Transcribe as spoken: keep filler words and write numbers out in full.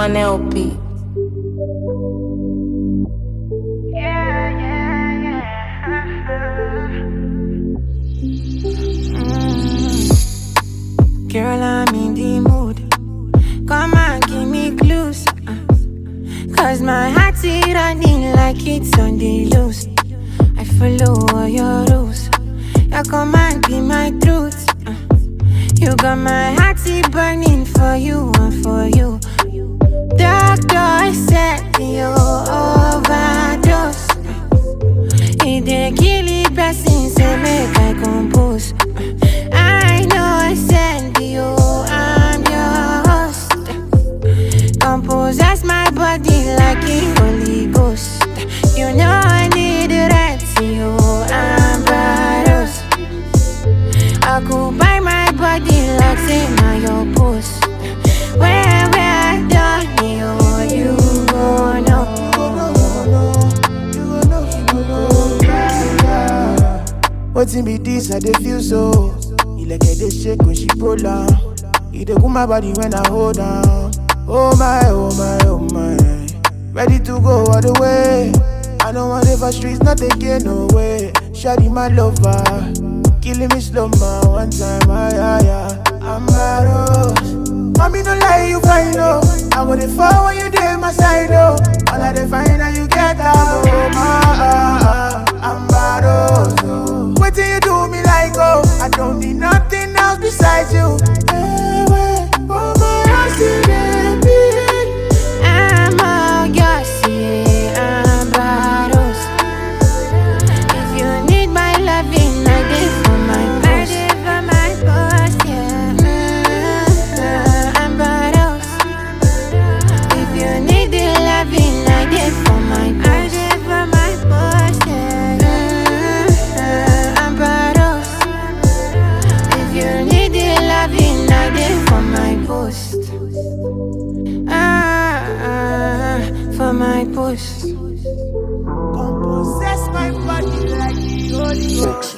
one L P. Yeah, yeah, yeah. Mm. Girl, I'm in the mood. Come on, give me clues. Uh, Cause my heart's running like it's on the loose. I follow all your rules. Your command be my truth. Uh, you got my heart burning for you and for you. Doctor said you overdose. He dey kill the person, say make I compose. I know I send you, I'm your host. Composes my body like a Holy Ghost. You know I need the right to you, I'm Barros. I could buy my body like say now your post. Where where I done you, you gon' know. What's in be this? I dey feel so. You like I dey shake when she pull on. You dey cool my body when I hold on. Oh my, oh my, oh my. Ready to go all the way. I don't want live for streets, not taking no way. Shawty my lover, killing me slow ma one time. Ah yeah yeah, I'm Barros. Mommy no lie, you fine oh. I go dey fall when you dey my side oh. All I dey find now you get out oh my ah ah. I'm Barros oh. What do you do me like oh? I don't need nothing else besides you. Hey, wait, oh my house baby. I'm all yours, yeah, I'm Barros. If you need my loving, I did for my post. I did for my post, yeah. Mm-hmm. I'm Barros. If you need the loving, I did for my post. I did for my post, yeah. Mm-hmm. I'm Barros. If you need the loving, I did for my post. Ah, ah, for my post. Come possess my body like the Holy Ghost.